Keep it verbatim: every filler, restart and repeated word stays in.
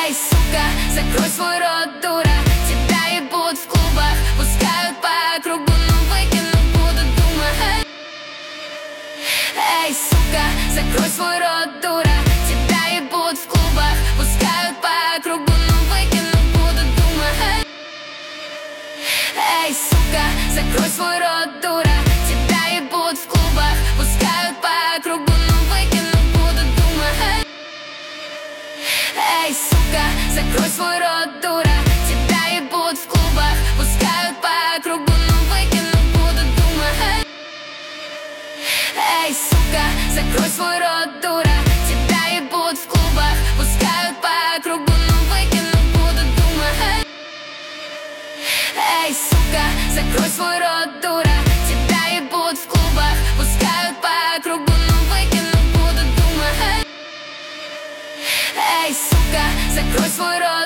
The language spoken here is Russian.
Эй, сука, закрой свой рот, дура. Тебя ебут в клубах, пускают по кругу, но выкинуть будут, думать. Эй, сука, закрой свой рот, дура. Тебя ебут в клубах, пускают по кругу, но выкинуть будут, думать. Эй, сука, закрой свой рот, дура. Тебя ебут в клубах, пускают по кругу, но выкинуть будут, думать. Эй, сука, закрой свой рот, дура. Тебя ебут в клубах, пускают по кругу, но выкинуть будут, думать. Эй, сука, закрой свой рот, дура. Тебя ебут в клубах, пускают по кругу, но выкинуть будут, думать. Эй, сука, закрой свой рот, дура. Тебя ебут в клубах, пускают по кругу, но выкинуть будут, думать. Эй, сука, закрой свой рот.